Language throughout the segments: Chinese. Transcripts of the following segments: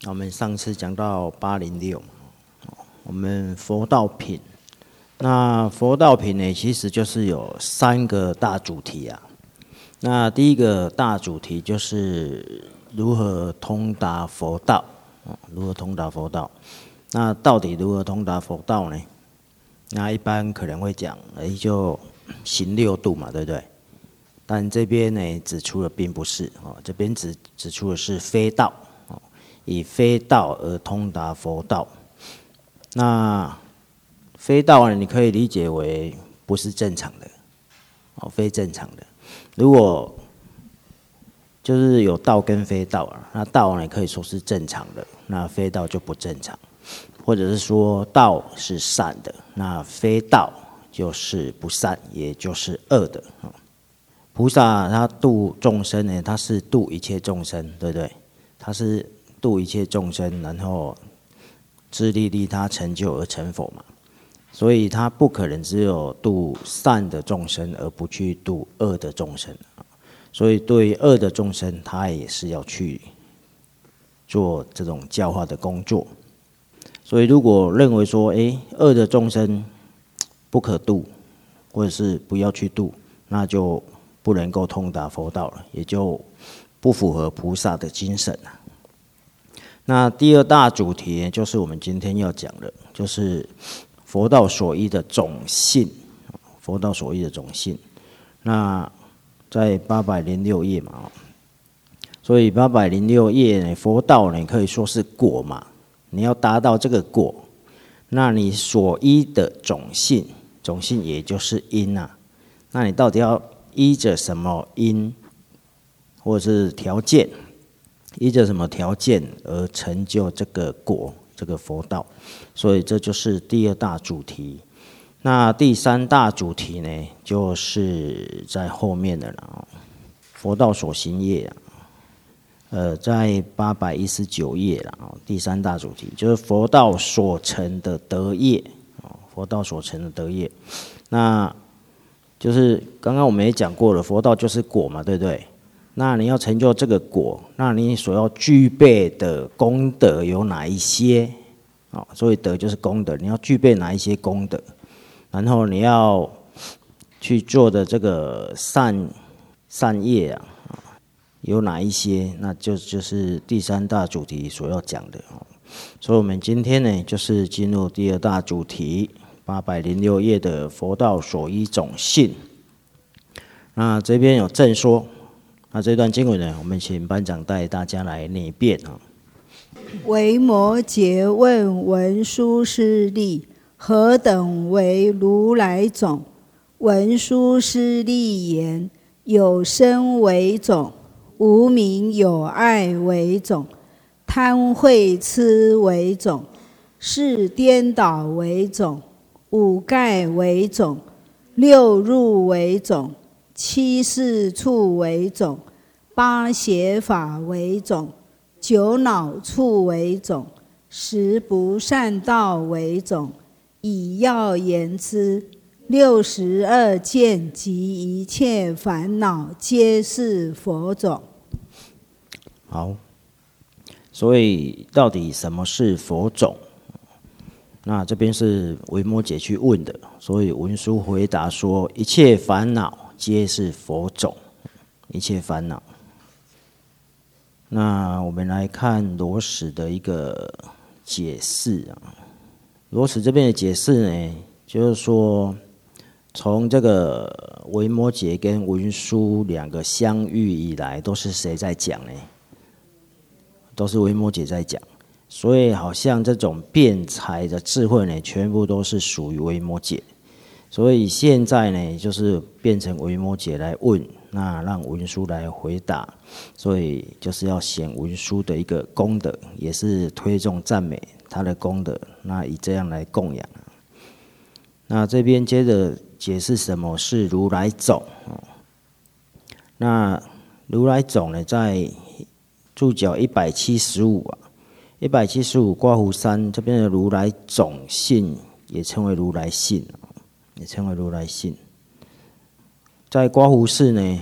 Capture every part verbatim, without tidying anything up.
我们上次讲到八零六，我们佛道品。那佛道品呢，其实就是有三个大主题啊。那第一个大主题就是如何通达佛道，如何通达佛道。那到底如何通达佛道呢？那一般可能会讲，哎，就行六度嘛，对不对？但这边呢指出的并不是哦，这边指指出的是非道哦，以非道而通达佛道。那非道呢，你可以理解为不是正常的哦，非正常的。如果就是有道跟非道啊，那道呢可以说是正常的，那非道就不正常，或者是说道是善的，那非道就是不善，也就是恶的。菩萨他度众生呢，他是度一切众生，对不对？他是度一切众生，然后自利利他成就而成佛嘛。所以他不可能只有度善的众生，而不去度恶的众生。所以对于恶的众生，他也是要去做这种教化的工作。所以如果认为说，哎，恶的众生不可度，或者是不要去度，那就不能够通达佛道了，也就不符合菩萨的精神了。那第二大主题就是我们今天要讲的，就是佛道所依的种性，佛道所依的种性。那在八百零六页嘛，所以八百零六页呢，佛道呢可以说是果嘛，你要达到这个果，那你所依的种性，种性也就是因啊，那你到底要依着什么因，或者是条件，依着什么条件而成就这个果，这个佛道？所以这就是第二大主题。那第三大主题呢，就是在后面的了，佛道所行业啊，呃，在八百一十九页了，第三大主题就是佛道所成的德业，佛道所成的德业，那就是刚刚我们也讲过了，佛道就是果嘛，对不对？那你要成就这个果，那你所要具备的功德有哪一些？哦，所以德就是功德，你要具备哪一些功德？然后你要去做的这个善善业啊，有哪一些？那就就是第三大主题所要讲的哦。所以我们今天呢，就是进入第二大主题，八百零六页的佛道所依种性。那这边有正说，那这段经文呢，我们请班长带大家来念一遍啊。 维摩诘问文殊师利：何等为如来种？文殊师利言：有生为种，无明有爱为种，贪恚痴为种，是颠倒为种，五盖为种，六入为种，七事处为种，八邪法为种，九恼处为种，十不善道为种。以要言之，六十二见及一切烦恼，皆是佛种。 好，所以到底什么是佛种？那这边是维摩诘去问的，所以文殊回答说：一切烦恼皆是佛种，一切烦恼。那我们来看罗什的一个解释啊。罗什这边的解释呢，就是说，从这个维摩诘跟文殊两个相遇以来，都是谁在讲呢？都是维摩诘在讲。所以好像这种辩才的智慧呢，全部都是属于维摩诘。所以现在呢，就是变成维摩诘来问，那让文殊来回答。所以就是要显文殊的一个功德，也是推崇赞美他的功德，那以这样来供养。那这边接着解释什么是如来种。那如来种呢，在注脚一百七十五啊，一百七十五刮胡三这边的如来种性，也称为如来性，也称为如来性。在刮胡四呢，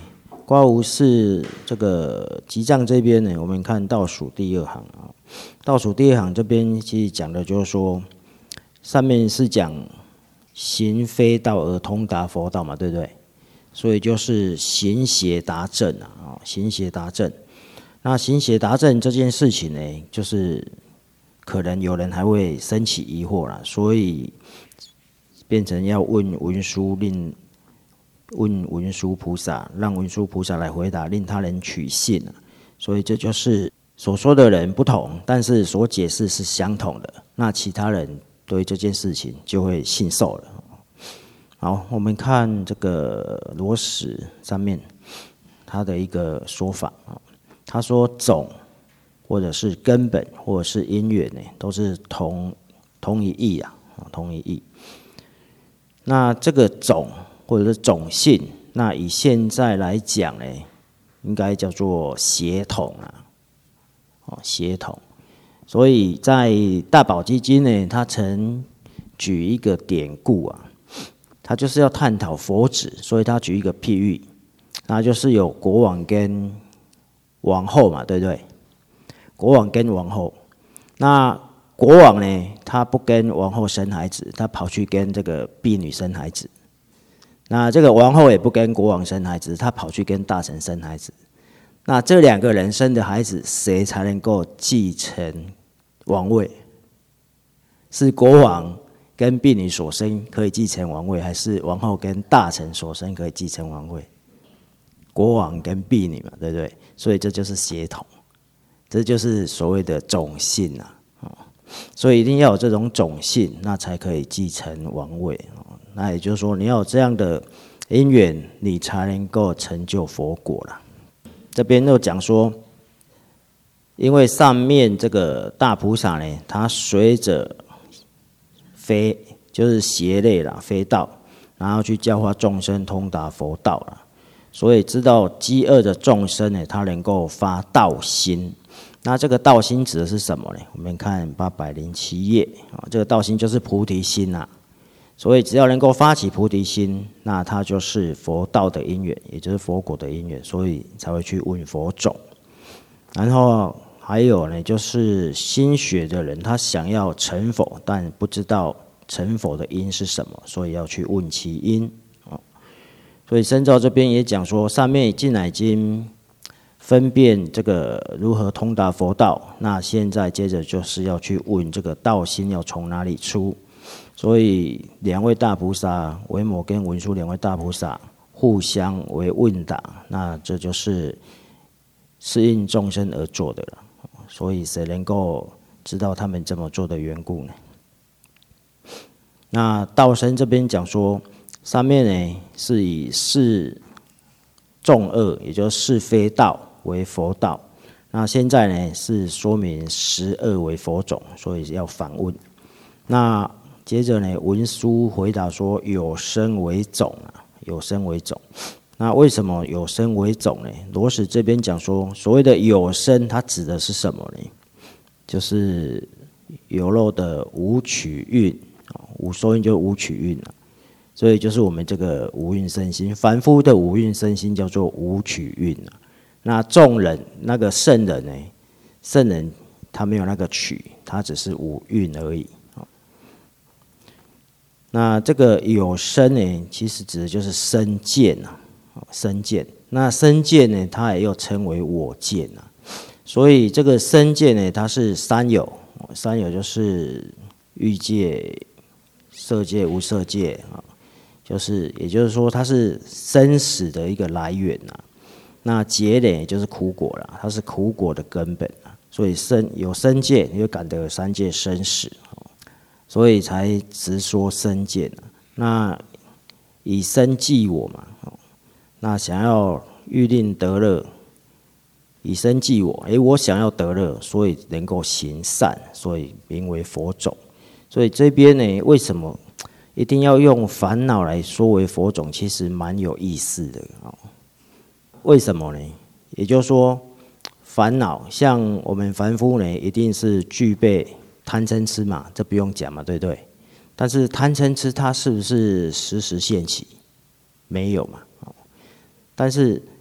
刮胡是这个集藏这边呢，我们看倒数第二行啊，倒数第二行这边其实讲的就是说，上面是讲行非道而通达佛道嘛，对不对？所以就是行邪达正啊，行邪达正。那行邪达正这件事情呢，就是可能有人还会生起疑惑啦，所以变成要问文殊令。问文殊菩萨，让文殊菩萨来回答，令他人取信啊。所以这就是所说的人不同，但是所解释是相同的。那其他人对这件事情就会信受了。好，我们看这个罗史上面他的一个说法啊，他说种或者是根本或者是因缘呢，都是同同一义啊，同一义。那这个种。或者是种性，那以现在来讲呢，应该叫做协同啊，哦，协同。所以在大宝积经呢，他曾举一个典故啊，他就是要探讨佛旨，所以他举一个譬喻，那就是有国王跟王后嘛，对不对？国王跟王后，那国王呢，他不跟王后生孩子，他跑去跟这个婢女生孩子。那这个王后也不跟国王生孩子，她跑去跟大臣生孩子。那这两个人生的孩子，谁才能够继承王位？是国王跟婢女所生可以继承王位，还是王后跟大臣所生可以继承王位？国王跟婢女嘛，对不对？所以这就是协同，这就是所谓的种姓啊。所以一定要有这种种姓，那才可以继承王位。那也就是说，你要有这样的因缘，你才能够成就佛果啦。这边又讲说，因为上面这个大菩萨呢，他随着非就是邪类啦，非道，然后去教化众生通达佛道啦，所以知道饥饿的众生呢，他能够发道心。那这个道心指的是什么呢？我们看八百零七页啊，这个道心就是菩提心呐。所以只要能够发起菩提心，那它就是佛道的因缘，也就是佛果的因缘，所以才会去问佛种。然后还有呢，就是心学的人，他想要成佛，但不知道成佛的因是什么，所以要去问其因。所以深造这边也讲说，上面进来已经分辨这个如何通达佛道，那现在接着就是要去问这个道心要从哪里出。所以两位大菩萨，维摩跟文殊两位大菩萨互相为问答，那这就是适应众生而做的了。所以谁能够知道他们这么做的缘故呢？那道生这边讲说，上面呢是以是众恶，也就是是非道为佛道。那现在呢是说明十恶为佛种，所以要反问。那接着呢，文殊回答说：“有生为种啊，有生为种。那为什么有生为种呢？罗史这边讲说，所谓的有生，它指的是什么呢？就是有漏的五取蕴，五受蕴就是五取蕴啊。所以就是我们这个五蕴身心，凡夫的五蕴身心叫做五取蕴啊。那众人那个圣人呢，圣人他没有那个取，他只是五蕴而已。”那这个有身呢，其实指的就是身见啊，身见。那身见呢，它也又称为我见啊。所以这个身见呢，它是三有，三有就是欲界、色界、无色界啊，就是也就是说，它是生死的一个来源啊。那结呢，也就是苦果啦，它是苦果的根本啊。所以身有身见，你就感得三界生死。所以才直说身见啊。那以身济我嘛，那想要欲令得乐，以身济我，诶，我想要得乐，所以能够行善，所以名为佛种。所以这边呢，为什么一定要用烦恼来说为佛种？其实蛮有意思的哦。为什么呢？也就是说，烦恼像我们凡夫呢，一定是具备贪嗔痴嘛，这不用讲嘛，对不对？但是贪嗔痴它是不是时时现起？没有嘛。但是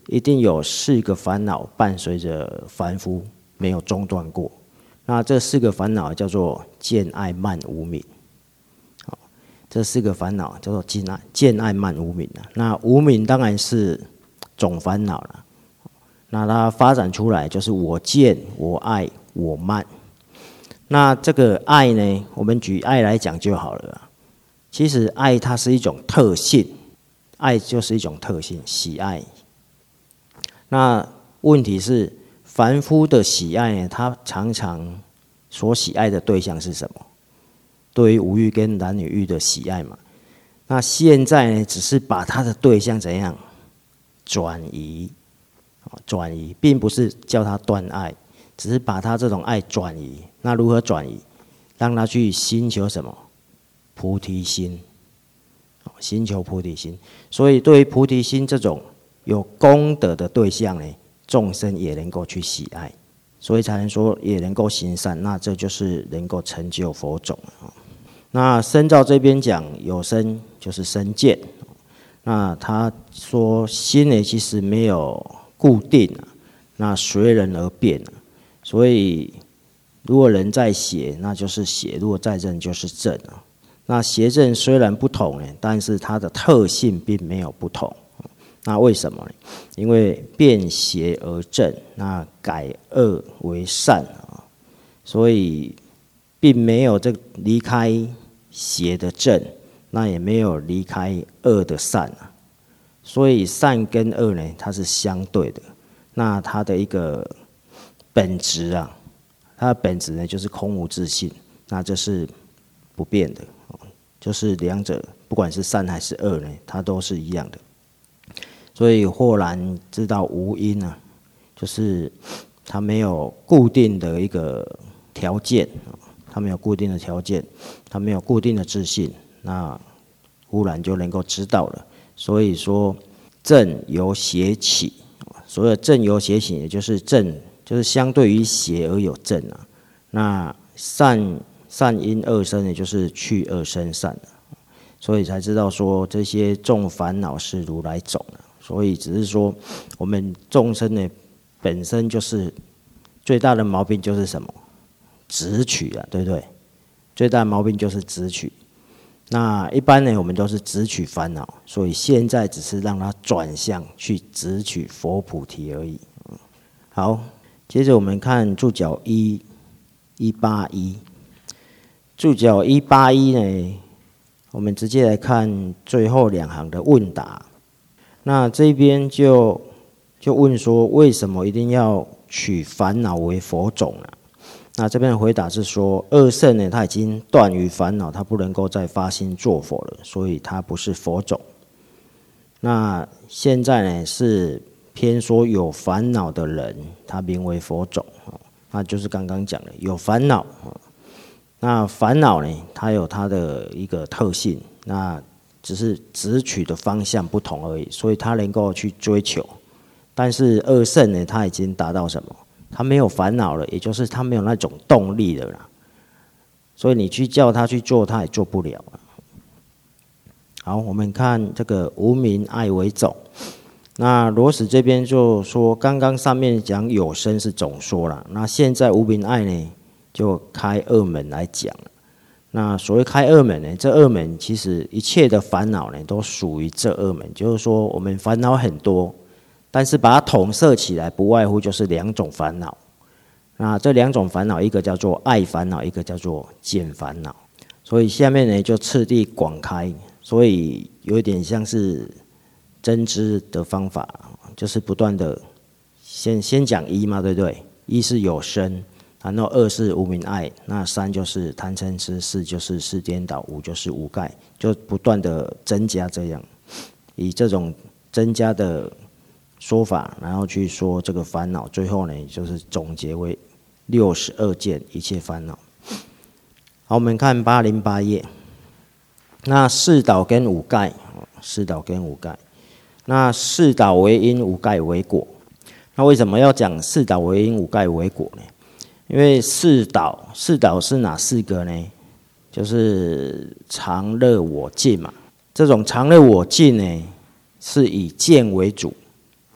一定有四个烦恼伴随着凡夫没有中断过。那这四个烦恼叫做见爱慢无明。好，这四个烦恼叫做见爱见爱慢无明啊。那无明当然是总烦恼了。那它发展出来就是我见、我爱、我慢。那这个爱呢，我们举爱来讲就好了啊。其实爱它是一种特性，爱就是一种特性，喜爱。那问题是，凡夫的喜爱呢，他常常所喜爱的对象是什么？对于五欲跟男女欲的喜爱嘛。那现在呢，只是把他的对象怎样转移？转移，并不是叫他断爱，只是把他这种爱转移。那如何转移？让他去寻求什么？菩提心，寻求菩提心。所以对于菩提心这种有功德的对象呢，众生也能够去喜爱，所以才能说也能够行善。那这就是能够成就佛种。那身照这边讲有身就是身见，那他说心呢其实没有固定啊，那随人而变啊。所以如果人在邪，那就是邪；如果在正，就是正啊。那邪正虽然不同呢，但是它的特性并没有不同。那为什么呢？因为变邪而正，那改恶为善啊，所以并没有这离开邪的正，那也没有离开恶的善啊。所以善跟恶呢，它是相对的。那它的一个本质啊，它的本质呢就是空无自性，那这是不变的。就是两者不管是善还是恶呢，它都是一样的。所以豁然知道无因啊，就是它没有固定的一个条件，它没有固定的条件，它没有固定的自信，那忽然就能够知道了。所以说正由邪起，所谓正由邪起，也就是正就是相对于邪而有正啊。那善善因恶生，也就是去恶生善啊。所以才知道说这些众烦恼是如来种啊。所以只是说我们众生呢本身就是最大的毛病就是什么？执取啊，对不对？最大的毛病就是执取。那一般呢，我们都是执取烦恼，所以现在只是让它转向去执取佛菩提而已。好，接着我们看注脚一一八一，注脚一八一呢，我们直接来看最后两行的问答。那这边就就问说，为什么一定要取烦恼为佛种呢？那这边的回答是说，二圣呢，他已经断于烦恼，他不能够再发心做佛了，所以他不是佛种。那现在呢，是偏说有烦恼的人，他名为佛种，那就是刚刚讲的有烦恼。那烦恼呢，它有它的一个特性，那只是执取的方向不同而已，所以他能够去追求。但是二圣呢，他已经达到什么？他没有烦恼了，也就是他没有那种动力了啦。所以你去叫他去做，他也做不了了。好，我们看这个无明爱为种。那罗史这边就说，刚刚上面讲有生是总说了，那现在无明爱呢，就开二门来讲了。那所谓开二门呢，这二门其实一切的烦恼呢，都属于这二门。就是说，我们烦恼很多，但是把它统摄起来，不外乎就是两种烦恼。那这两种烦恼，一个叫做爱烦恼，一个叫做见烦恼。所以下面呢，就次第广开，所以有一点像是增知的方法，就是不断的先先讲一嘛，对不对？一是有生。然后二是无明爱，那三就是贪嗔痴，四就是事颠倒，五就是无盖，就不断的增加这样，以这种增加的说法，然后去说这个烦恼，最后呢就是总结为六十二件一切烦恼。好，我们看八零八页，那四倒跟五盖，四倒跟五盖，那四倒为因，五盖为果。那为什么要讲四倒为因，五盖为果呢？因为四倒，四倒是哪四个呢？就是常乐我净嘛。这种常乐我净呢，是以见为主，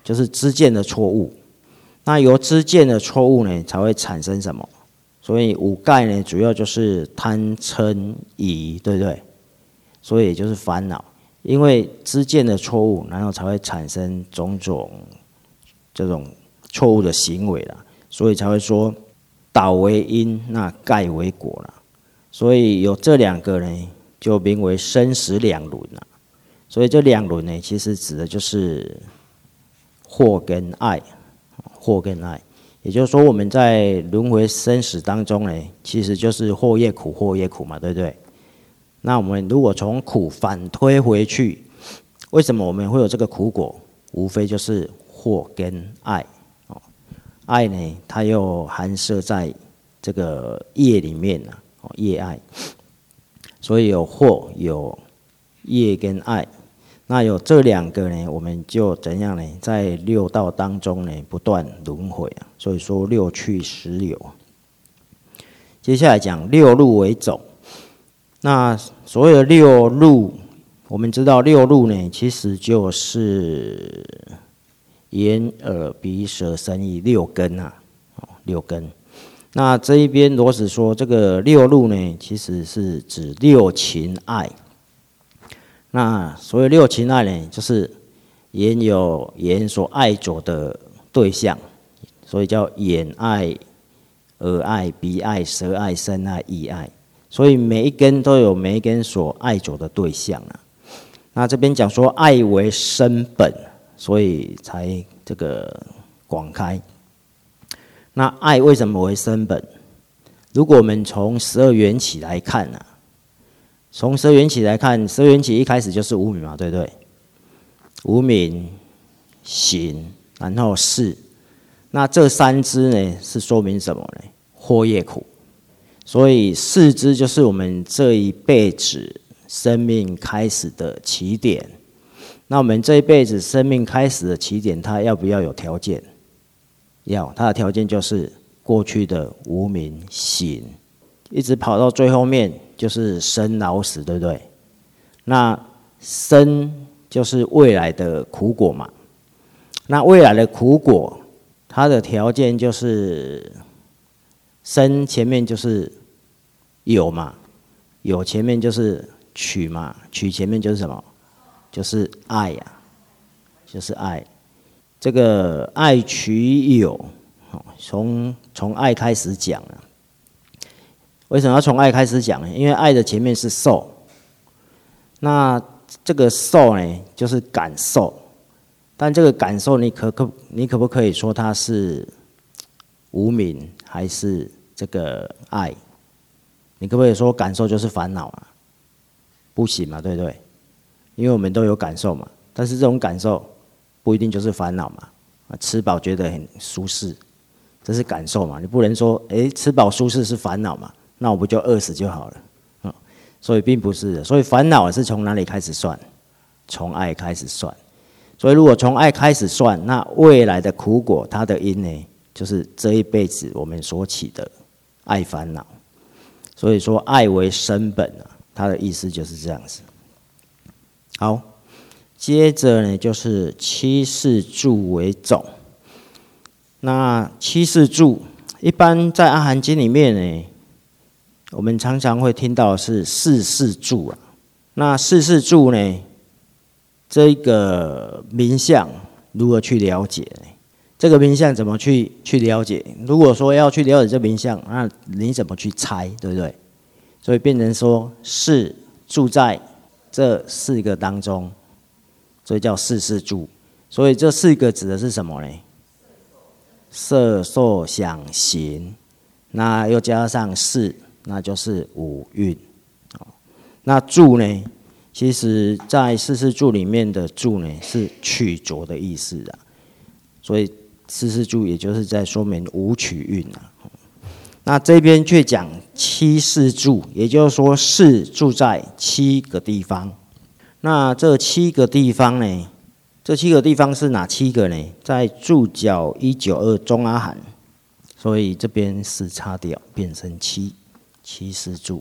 就是知见的错误。那由知见的错误呢，才会产生什么？所以五盖呢，主要就是贪嗔疑，对不对？所以也就是烦恼，因为知见的错误，然后才会产生种种这种错误的行为啦。所以才会说导为因，那盖为果啦。所以有这两个呢，就名为生死两轮啦。所以这两轮呢，其实指的就是祸跟爱，祸跟爱。也就是说，我们在轮回生死当中呢，其实就是祸业苦，祸业苦嘛，对不对？那我们如果从苦反推回去，为什么我们会有这个苦果？无非就是祸跟爱。爱呢，它又含摄在这个业里面了，业爱。所以有祸有业跟爱。那有这两个呢，我们就怎样呢？在六道当中呢，不断轮回啊。所以说六趣十流。接下来讲六路为种。那所谓的六路，我们知道六路呢，其实就是眼耳鼻舌身意六根啊，六根。那这一边罗子说，这个六路呢，其实是指六情爱。那所谓六情爱呢，就是眼有眼所爱着的对象，所以叫眼爱、耳爱、鼻爱、舌爱、身爱、意爱。所以每一根都有每一根所爱着的对象啊。那这边讲说爱为身本，所以才这个广开。那爱为什么为身本？如果我们从十二缘起来看啊。从十二缘起来看，十二缘起一开始就是无明嘛，对不对？无明、行，然后识。那这三支呢，是说明什么呢？祸业苦。所以四支就是我们这一辈子生命开始的起点。那我们这一辈子生命开始的起点，它要不要有条件？要，它的条件就是过去的无明、行，一直跑到最后面就是生老死，对不对？那生就是未来的苦果嘛。那未来的苦果，它的条件就是生前面就是有嘛，有前面就是取嘛，取前面就是什么？就是爱呀、啊，就是爱。这个爱取有，从从爱开始讲啊。为什么要从爱开始讲呢？因为爱的前面是受，那这个受呢，就是感受。但这个感受，你可可你可不可以说它是无明还是这个爱？你可不可以说感受就是烦恼啊？不行嘛，对不对？因为我们都有感受嘛，但是这种感受不一定就是烦恼嘛。吃饱觉得很舒适，这是感受嘛。你不能说，哎，吃饱舒适是烦恼嘛？那我不就饿死就好了？嗯，所以并不是的。所以烦恼是从哪里开始算？从爱开始算。所以如果从爱开始算，那未来的苦果，它的因呢，就是这一辈子我们所起的爱烦恼。所以说爱为身本啊，它的意思就是这样子。好，接着呢就是七世住为种。那七世住，一般在阿含经里面呢，我们常常会听到的是四世住啊。那四世住呢，这个名相如何去了解呢？这个名相怎么去去了解？如果说要去了解这名相，那你怎么去猜，对不对？所以变成说是住在这四个当中，所以叫四世住。所以这四个指的是什么呢？色、受、想、行，那又加上识，那就是五蕴。那住呢？其实在四世住里面的住呢，是取着的意思啊。所以四世住也就是在说明五取蕴啊。那这边却讲七世住，也就是说是住在七个地方。那这七个地方呢？这七个地方是哪七个呢？在注脚一九二中阿含，所以这边是擦掉，变成七七世住。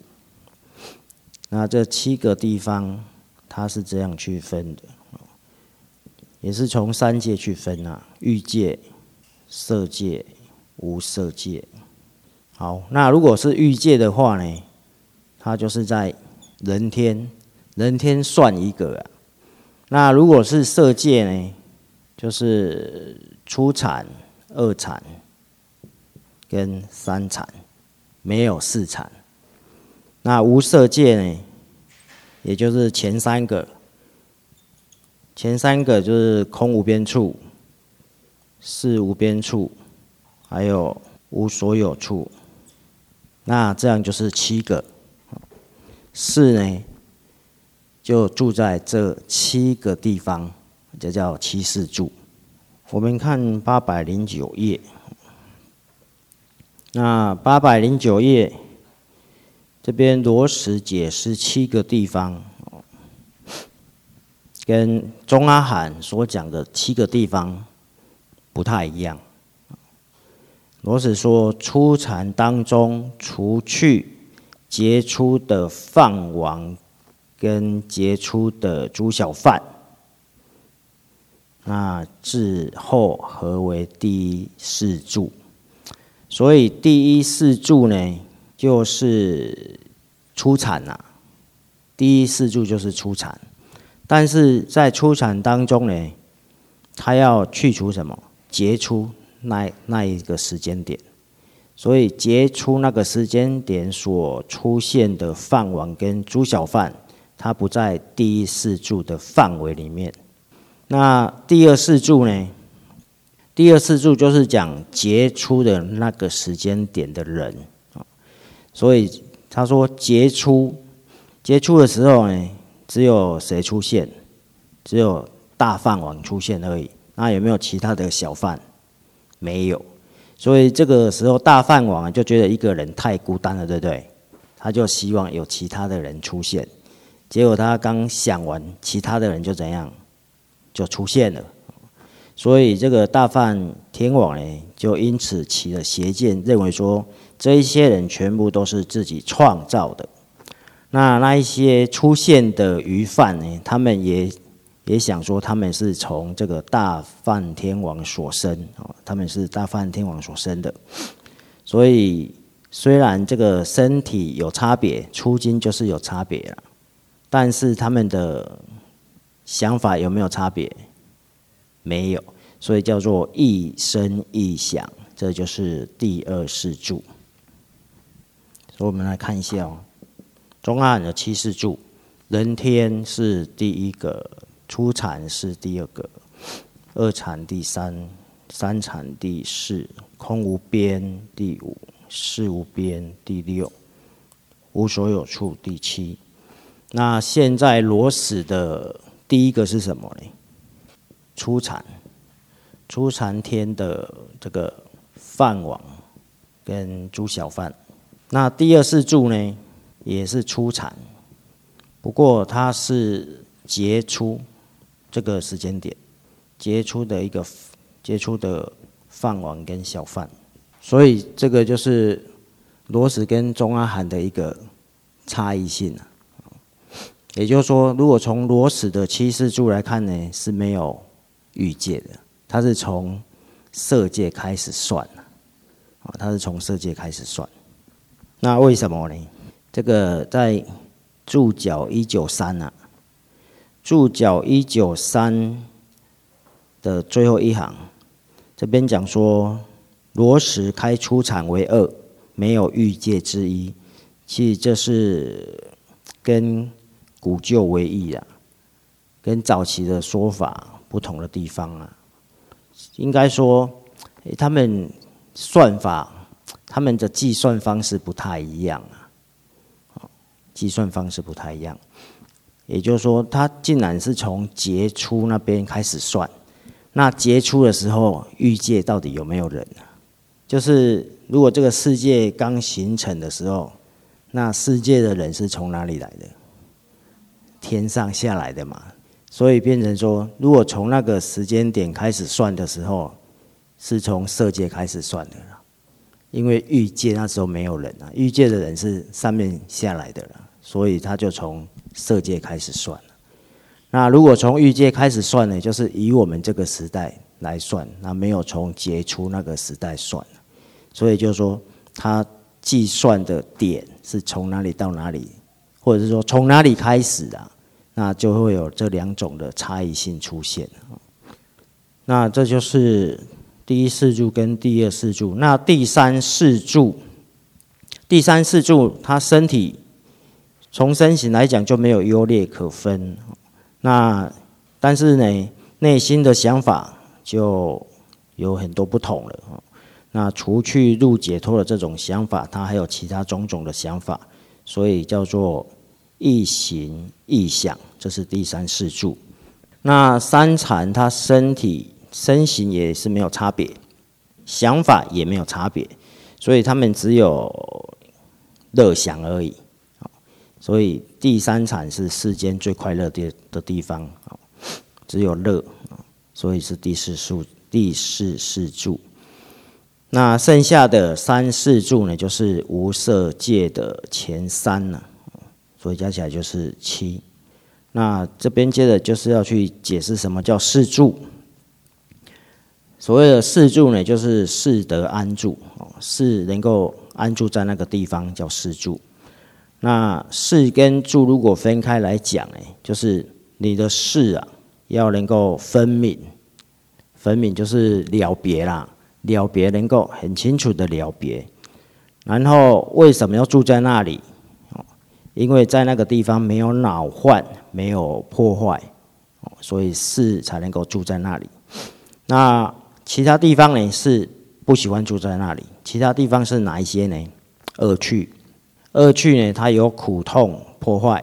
那这七个地方，它是这样区分的， 也是从三界去分啊，欲界、色界、无色界。好，那如果是欲界的话呢，它就是在人天，人天算一个啊。那如果是色界呢，就是初禅、二禅跟三禅，没有四禅。那无色界呢，也就是前三个，前三个就是空无边处、识无边处，还有无所有处。那这样就是七个。识呢，就住在这七个地方，这叫七识住。我们看八百零九页，那八百零九页这边罗什解释七个地方，跟中阿含所讲的七个地方不太一样。罗什说，初禅当中，除去杰出的饭王跟杰出的诸小贩，那至后合为第一识住。所以第一识住呢，就是初禅啊，第一识住就是初禅。但是在初禅当中呢，他要去除什么？杰出那那一个时间点。所以杰出那个时间点所出现的饭王跟诸小贩，它不在第一识住的范围里面。那第二识住呢？第二识住就是讲杰出的那个时间点的人。所以他说杰出，杰出的时候呢，只有谁出现？只有大饭王出现而已。那有没有其他的小贩？没有。所以这个时候大饭王就觉得一个人太孤单了，对不对？他就希望有其他的人出现。结果他刚想完，其他的人就怎样？就出现了。所以这个大梵天王呢，就因此起了邪见，认为说这一些人全部都是自己创造的。那那一些出现的余犯呢，他们也也想说他们是从这个大梵天王所生，他们是大梵天王所生的。所以虽然这个身体有差别，出经就是有差别了，但是他们的想法有没有差别？没有，所以叫做一生一想，这就是第二识住。所以我们来看一下哦，中阿含的七识住，人天是第一个，初禅是第二个，二禅第三，三禅第四，空无边第五，识无边第六，无所有处第七。那现在罗什的第一个是什么呢？初禅，初禅天的这个饭王跟诸小贩。那第二识住呢，也是初禅，不过它是杰出这个时间点，杰出的一个杰出的饭王跟小贩，所以这个就是罗什跟中阿含的一个差异性啊。也就是说，如果从罗什的七识住来看呢，是没有欲界的，它是从色界开始算的，它是从色界开始算。那为什么呢？这个在注脚一九三啊，注脚一九三的最后一行，这边讲说，罗什开初禅为二，没有欲界之一。其实这是跟古旧为异啊，跟早期的说法不同的地方啊。应该说，他们算法，他们的计算方式不太一样啊。计算方式不太一样，也就是说，他竟然是从杰出那边开始算。那杰出的时候，欲界到底有没有人啊？就是如果这个世界刚形成的时候，那世界的人是从哪里来的？天上下来的嘛，所以变成说，如果从那个时间点开始算的时候，是从色界开始算的啦，因为欲界那时候没有人啊，欲界的人是上面下来的啦，所以他就从色界开始算了。 那如果从欲界开始算呢，就是以我们这个时代来算，那没有从劫初那个时代算，所以就是说，它计算的点是从哪里到哪里，或者是说从哪里开始啊，那就会有这两种的差异性出现。那这就是第一四柱跟第二四柱。那第三四柱，第三四柱它身体从身形来讲就没有优劣可分。那但是呢，内心的想法就有很多不同了。那除去入解脱的这种想法，它还有其他种种的想法，所以叫做意行意想，这是第三四柱。那三禅它身体身形也是没有差别，想法也没有差别，所以他们只有乐想而已。所以第三禅是世间最快乐的地方，只有乐，所以是第四柱。第四四柱。那剩下的三四柱呢，就是无色界的前三了，所以加起来就是七。那这边接着就是要去解释什么叫四柱。所谓的四柱呢，就是四得安住，是能够安住在那个地方叫四柱。那事跟住如果分开来讲，就是你的事啊，要能够分明，分明就是了别啦，了别能够很清楚的了别。然后为什么要住在那里？因为在那个地方没有恼患，没有破坏，所以事才能够住在那里。那其他地方呢是不喜欢住在那里，其他地方是哪一些呢？恶趣。恶趣呢，它有苦痛破坏，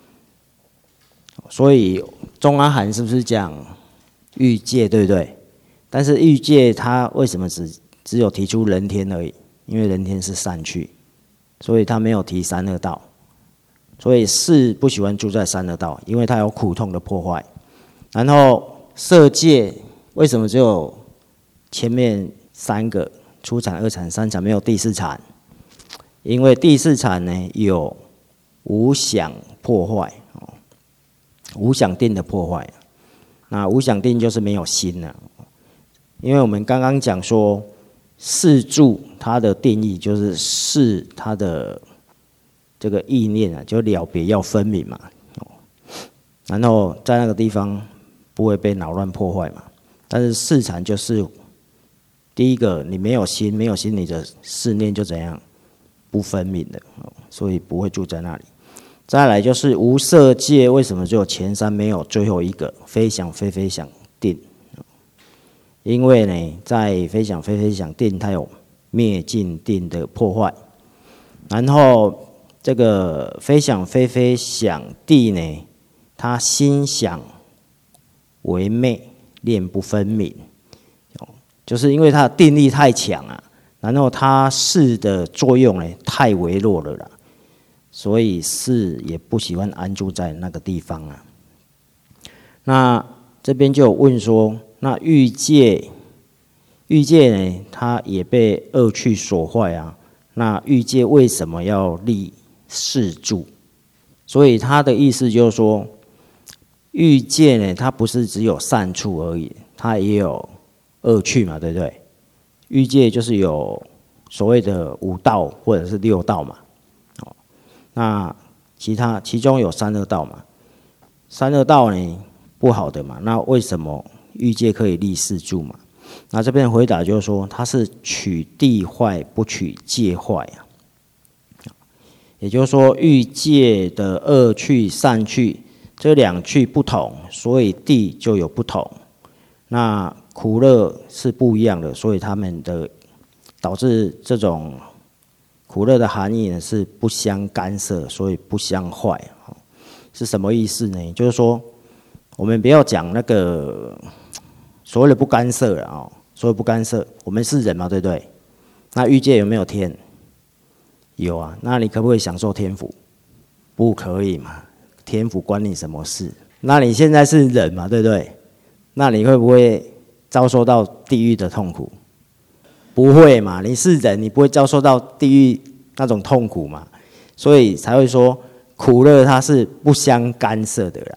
所以中阿含是不是讲欲界，对不对？但是欲界它为什么只只有提出人天而已？因为人天是善趣，所以它没有提三恶道。所以是不喜欢住在三恶道，因为它有苦痛的破坏。然后色界为什么只有前面三个初禅、二禅、三禅，没有第四禅？因为第四禅呢有无想破坏，无想定的破坏。那无想定就是没有心了。因为我们刚刚讲说四柱它的定义就是四它的这个意念啊，就了别要分明嘛，然后在那个地方不会被扰乱破坏嘛。但是四禅就是第一个，你没有心，没有心，你的四念就怎样？不分明的，所以不会住在那里。再来就是无色界，为什么只有前三没有最后一个非想非非想定？因为呢，在非想非非想定，它有灭尽定的破坏。然后这个非想非非想定呢，它心想为昧，念不分明，就是因为它的定力太强啊。然后它事的作用呢太微弱了啦，所以事也不喜欢安住在那个地方啊。那这边就有问说，那欲界，欲界呢，它也被恶趣所坏啊。那欲界为什么要立四柱？所以他的意思就是说，欲界呢，它不是只有善处而已，它也有恶趣嘛，对不对？欲界就是有所谓的五道或者是六道嘛，哦，那其他其中有三恶道嘛，三恶道呢不好的嘛，那为什么欲界可以立四柱嘛？那这边回答就是说，它是取地坏不取界坏啊，也就是说欲界的恶趣善趣这两趣不同，所以地就有不同。那苦乐是不一样的，所以他们的导致这种苦乐的含义呢是不相干涉，所以不相坏。是什么意思呢？就是说，我们不要讲那个所谓的不干涉啊，所谓不干涉，我们是人嘛，对不对？那欲界有没有天？有啊，那你可不可以享受天福？不可以嘛，天福关你什么事？那你现在是人嘛，对不对？那你会不会遭受到地狱的痛苦？不会嘛，你是人，你不会遭受到地狱那种痛苦嘛，所以才会说苦乐它是不相干涉的啦。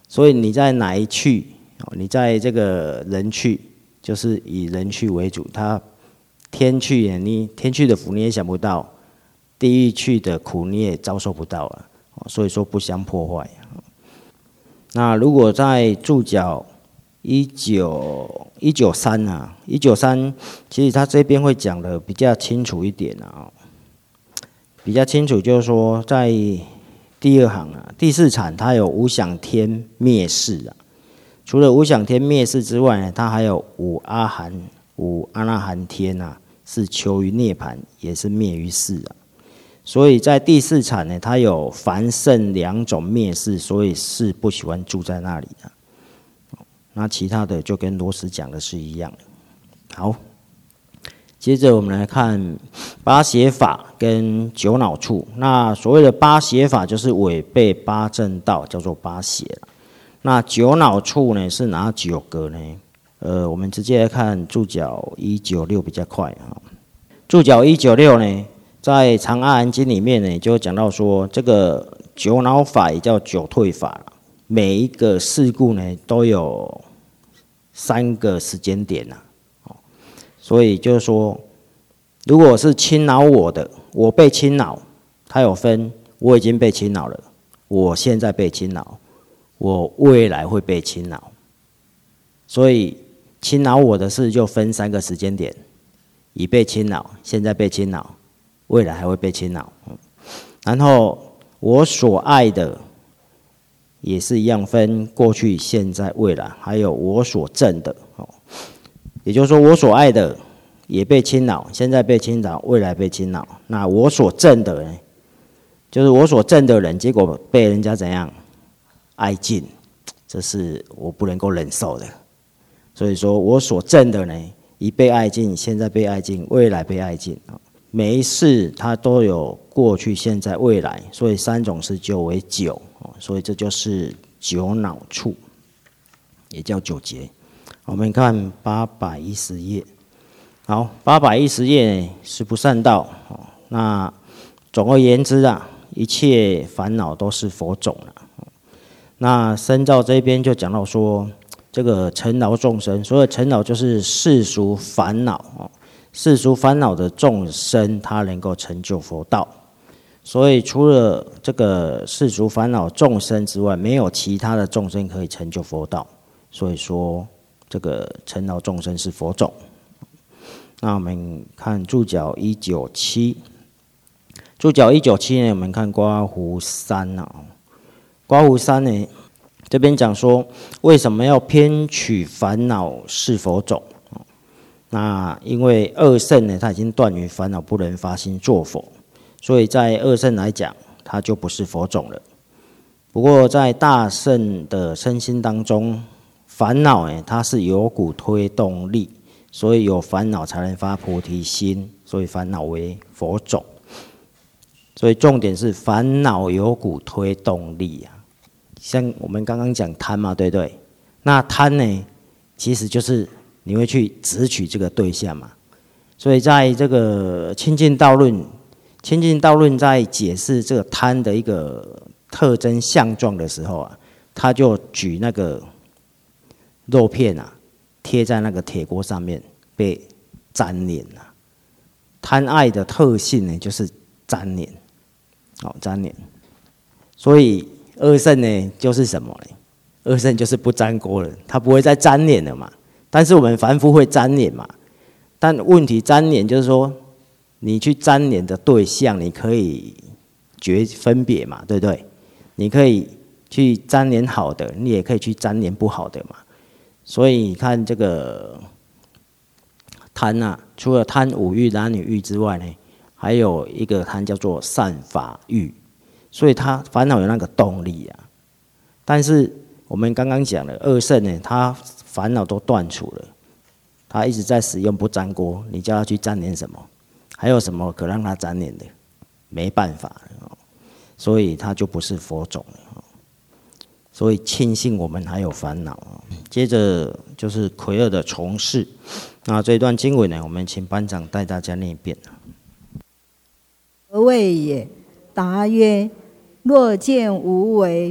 所以你在哪一趣，你在这个人趣，就是以人趣为主。他天趣，你天趣的福你也想不到，地狱趣的苦你也遭受不到啊。所以说不相破坏。那如果在注脚一九一九三啊，一九三，其实他这边会讲的比较清楚一点啊，比较清楚就是说，在第二行啊，第四产它有无想天灭世啊，除了无想天灭世之外呢，它还有五阿含、五阿那含天啊，是求于涅槃，也是灭于世啊。所以在第四产呢，它有凡圣两种灭世，所以是不喜欢住在那里的。那其他的就跟罗什讲的是一样的。好，接着我们来看八邪法跟九脑处。那所谓的八邪法就是违背八正道，叫做八邪了。那九脑处呢是哪九个呢？呃，我们直接来看注脚一九六比较快啊。注脚一九六呢，在《长阿含经》里面呢，就讲到说，这个九脑法也叫九退法，每一个事故呢都有三个时间点呐，所以就是说，如果是侵扰我的，我被侵扰，它有分，我已经被侵扰了，我现在被侵扰，我未来会被侵扰，所以侵扰我的事就分三个时间点，已被侵扰，现在被侵扰，未来还会被侵扰。然后我所爱的也是一样分过去、现在、未来，还有我所憎的，也就是说我所爱的也被侵扰，现在被侵扰，未来被侵扰。那我所憎的呢，就是我所憎的人，结果被人家怎样爱尽，这是我不能够忍受的。所以说我所憎的呢，已被爱尽，现在被爱尽，未来被爱尽。每一世它都有过去、现在、未来，所以三种是九为九，所以这就是九脑处，也叫九劫。我们看八百一十页，好，八百一十页是不善道。那总而言之啊，一切烦恼都是佛种了。那深造这边就讲到说，这个尘劳众生，所谓尘劳就是世俗烦恼。世俗烦恼的众生，他能够成就佛道。所以除了这个世俗烦恼众生之外，没有其他的众生可以成就佛道。所以说，这个尘劳众生是佛种。那我们看注脚一九七，注脚一九七呢，我们看刮胡三啊，刮胡三呢，这边讲说为什么要偏取烦恼是佛种？那因为二圣呢，他已经断于烦恼，不能发心作佛，所以在二圣来讲，他就不是佛种了。不过在大圣的身心当中，烦恼呢，它是有股推动力，所以有烦恼才能发菩提心，所以烦恼为佛种。所以重点是烦恼有股推动力啊，像我们刚刚讲贪嘛，对不对？那贪呢，其实就是你会去执取这个对象嘛，所以在这个清净道论，清净道论在解释这个贪的一个特征相状的时候啊，他就举那个肉片啊，贴在那个铁锅上面被粘连啊。贪爱的特性呢，就是粘连，哦，粘连。所以二圣呢，就是什么呢？二圣就是不粘锅了，它不会再粘连了嘛。但是我们凡夫会粘连嘛，但问题粘连就是说，你去粘连的对象，你可以决分别嘛，对不对？你可以去粘连好的，你也可以去粘连不好的嘛。所以你看这个贪啊，除了贪五欲、男女欲之外呢，还有一个贪叫做善法欲，所以他烦恼有那个动力啊。但是我们刚刚讲的二圣呢，他烦恼都断除了，他一直在使用不粘锅，你叫他去粘连什么？还有什么可让他粘连的？没办法了，所以他就不是佛种了。所以庆幸我们还有烦恼。接着就是魁二的从事，那这一段经文呢，我们请班长带大家念一遍。何谓也？答曰：若见无为，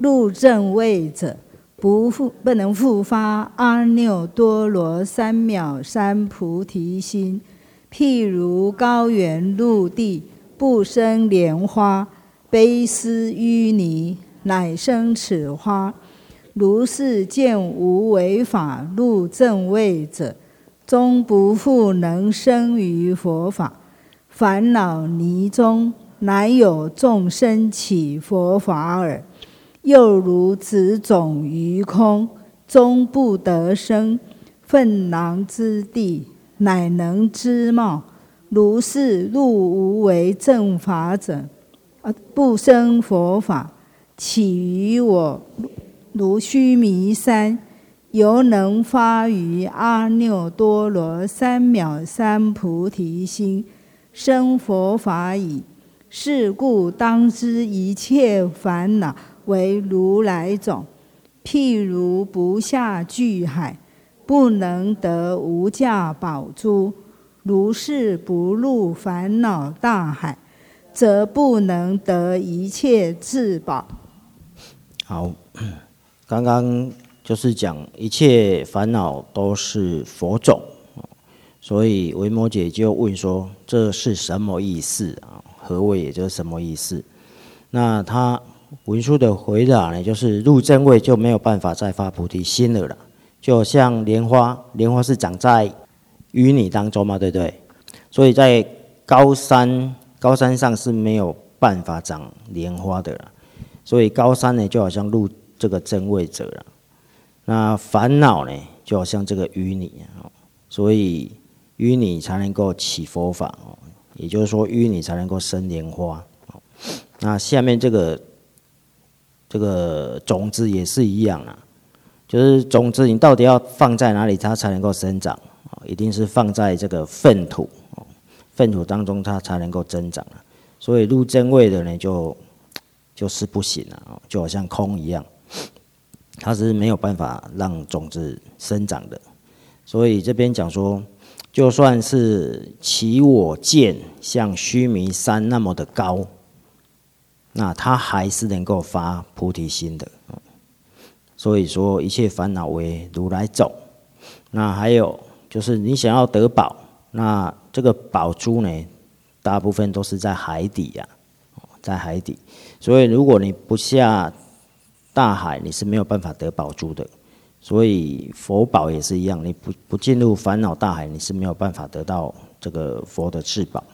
入正位者，不复不能复发阿耨多罗三藐三菩提心。譬如高原陆地，不生莲花，悲思淤泥，乃生此花。如是见无为法入正位者，终不复能生于佛法。烦恼泥中，乃有众生起佛法耳。又如子种于空，终不得生。粪囊之地，乃能知貌。如是入无为正法者，不生佛法。起于我如须弥山，犹能发于阿耨多罗三藐三菩提心，生佛法矣。是故当知一切烦恼为如来种，譬如不下巨海，不能得无价宝珠。如是不入烦恼大海，则不能得一切至宝。 好，刚刚就是讲一切烦恼都是佛种，所以维摩诘就问说：“这是什么意思啊？何谓也就是什么意思？”那他文殊的回答呢，就是入正位就没有办法再发菩提心了啦。就像莲花，莲花是长在淤泥当中嘛，对不对？所以在高山高山上是没有办法长莲花的啦。所以高山呢，就好像入这个正位者啦。那烦恼呢，就好像这个淤泥，所以淤泥才能够起佛法，也就是说淤泥才能够生莲花。那下面这个这个种子也是一样啦，就是种子你到底要放在哪里，它才能够生长？一定是放在这个粪土，粪土当中它才能够增长。所以入正位的呢，就就是不行了，就好像空一样，它是没有办法让种子生长的。所以这边讲说，就算是起我见像须弥山那么的高，那它还是能够发菩提心的。所以说一切烦恼为如来种。那还有就是你想要得宝，那这个宝珠呢，大部分都是在海底呀、啊，在海底。所以如果你不下大海，你是没有办法得宝珠的。所以佛宝也是一样，你不不进入烦恼大海，你是没有办法得到这个佛的至宝。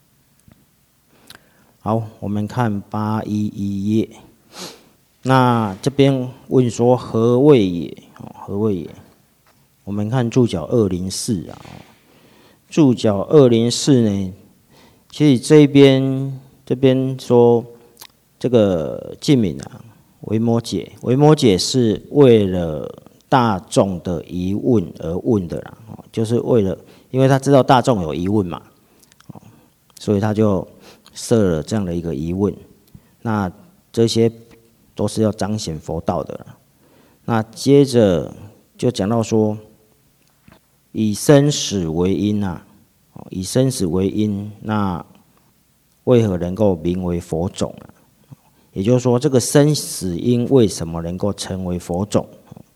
好，我们看八一一页。那这边问说何谓也？何谓也？我们看注脚二零四啊。注脚二零四呢，其实这边这边说这个净敏啊，维摩诘，维摩诘是为了大众的疑问而问的啦，就是为了，因为他知道大众有疑问嘛，所以他就设了这样的一个疑问。那这些都是要彰显佛道的啦。那接着就讲到说，以生死为因啊，以生死为因，那为何能够名为佛种啊？也就是说，这个生死因为什么能够成为佛种？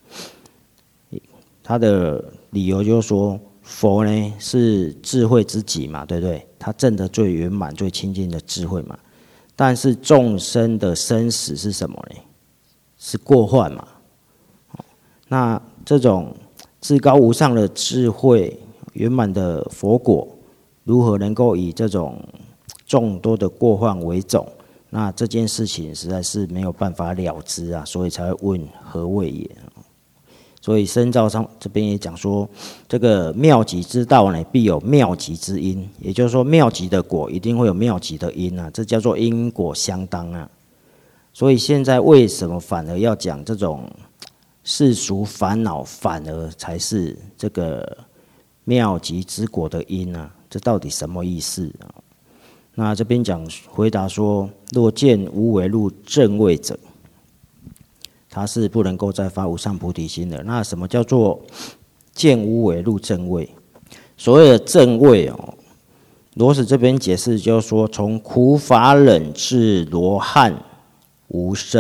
他的理由就是说，佛呢是智慧之极嘛，对不对？他证得最圆满、最清净的智慧嘛。但是众生的生死是什么呢？是过患嘛。那这种至高无上的智慧、圆满的佛果，如何能够以这种众多的过患为种？那这件事情实在是没有办法了知啊，所以才会问何谓也。所以深造上这边也讲说，这个妙极之道呢，必有妙极之因，也就是说，妙极的果一定会有妙极的因啊，这叫做因果相当啊。所以现在为什么反而要讲这种世俗烦恼，反而才是这个妙极之果的因啊？这到底什么意思啊？那这边讲回答说，若见无为入正位者，他是不能够再发无上菩提心的。那什么叫做见无为入正位？所谓的正位哦，罗什这边解释就是说，从苦法忍至罗汉无生，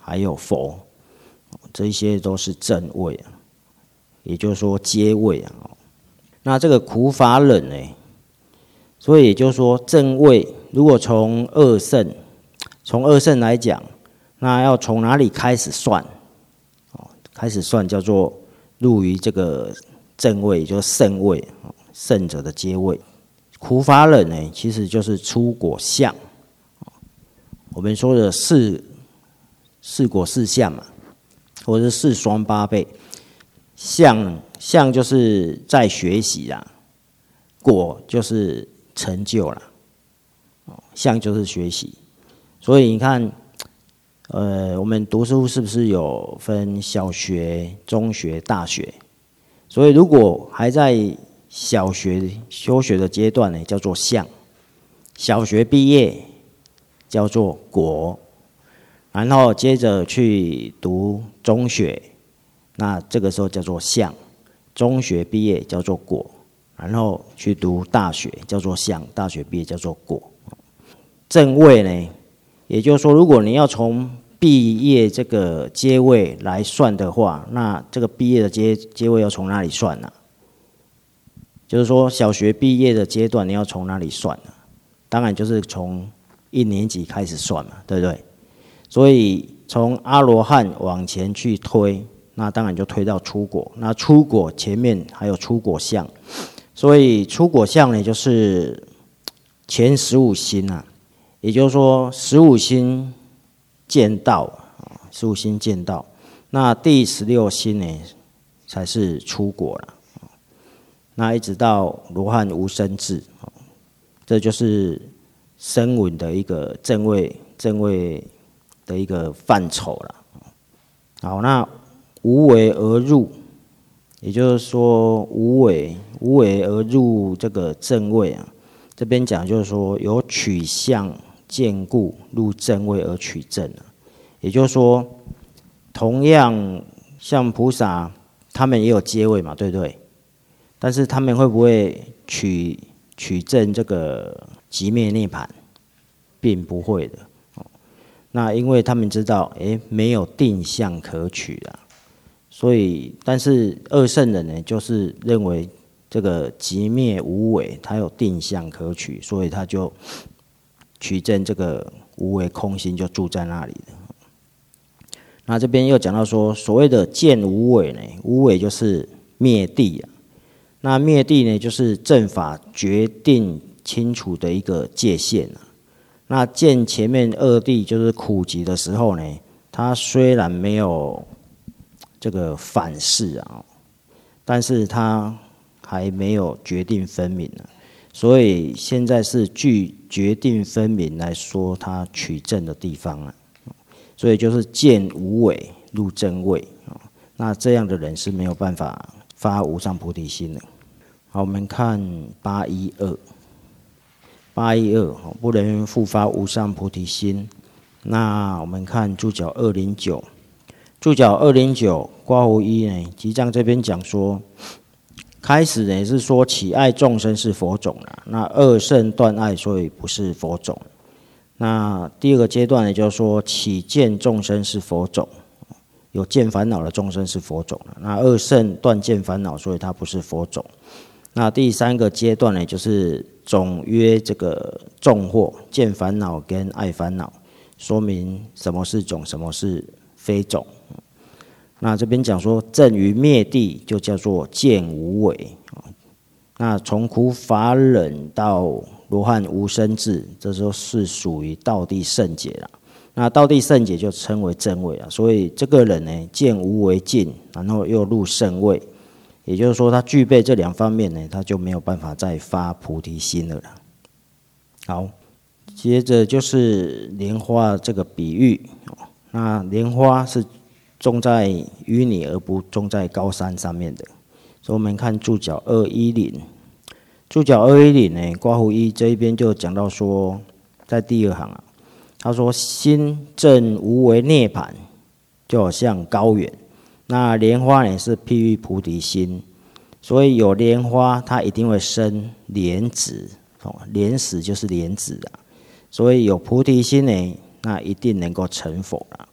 还有佛，这一些都是正位啊，也就是说阶位啊。那这个苦法忍呢，所以也就是说正位，如果从二圣，从二圣来讲，那要从哪里开始算？开始算叫做入于这个正位，也就是圣位，圣者的阶位。苦法忍呢，其实就是出果相。我们说的四四果四相嘛，或者是四双八倍。相相就是在学习啦，果就是成就啦，相就是学习。所以你看，呃，我们读书是不是有分小学、中学、大学？所以如果还在小学修学的阶段呢，叫做相；小学毕业叫做果，然后接着去读中学，那这个时候叫做相；中学毕业叫做果，然后去读大学叫做相；大学毕业叫做果。正位呢？也就是说，如果你要从毕业这个阶位来算的话，那这个毕业的阶阶位要从哪里算呢、啊？就是说，小学毕业的阶段你要从哪里算呢、啊？当然就是从一年级开始算嘛，对不对？所以从阿罗汉往前去推，那当然就推到出果。那出果前面还有出果相，所以出果相呢，就是前十五心啊。也就是说，十五心见道，十五心见道，那第十六心呢，才是出果了。那一直到罗汉无生智，这就是声闻的一个正位正位的一个范畴了。好，那无为而入，也就是说无为无为而入这个正位啊。这边讲就是说有取相。见故入正位而取正，也就是说，同样像菩萨，他们也有阶位嘛，对不对？但是他们会不会取取正这个寂灭涅槃，并不会的。那因为他们知道，哎，没有定相可取啊，所以，但是二圣人呢，就是认为这个寂灭无为，他有定相可取，所以他就。取证这个无为空心就住在那里的。那这边又讲到说，所谓的见无为呢，无为就是灭地啊。那灭地呢，就是正法决定清楚的一个界限啊。那见前面二谛就是苦集的时候呢，它虽然没有这个反噬啊，但是它还没有决定分明啊。所以现在是据决定分明来说，它取正的地方了。所以就是见无为入正位，那这样的人是没有办法发无上菩提心的。好，我们看八一二，八一二不能复发无上菩提心。那我们看注脚二零九，注脚二零九括弧一呢，集藏这边讲说。开始呢是说起爱众生是佛种啦，那二圣断爱，所以不是佛种。那第二个阶段呢，就是说起见众生是佛种，有见烦恼的众生是佛种啦。那二圣断见烦恼，所以它不是佛种。那第三个阶段呢，就是总约这个众惑，见烦恼跟爱烦恼，说明什么是种，什么是非种。那这边讲说正于灭地，就叫做见无为。那从苦法忍到罗汉无生智，这时候是属于道地圣解了。那道地圣解就称为正位啊。所以这个人呢，见无为尽，然后又入圣位，也就是说他具备这两方面呢，他就没有办法再发菩提心了啦。好，接着就是莲花这个比喻。那莲花是种在淤泥而不种在高山上面的，所以我们看注脚二一零，注脚二一零呢，括弧一这一边就讲到说，在第二行啊，他说心正无为涅槃，就好像高原。那莲花呢是譬喻菩提心，所以有莲花，它一定会生莲子，莲实就是莲子啊。所以有菩提心呢，那一定能够成佛啦。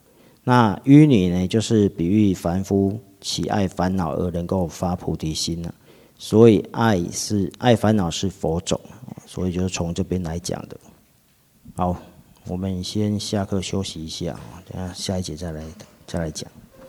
那淤泥呢，就是比喻凡夫起爱烦恼而能够发菩提心了。所以爱是爱烦恼是佛种，所以就是从这边来讲的。好，我们先下课休息一下，等下下一节再来再来讲。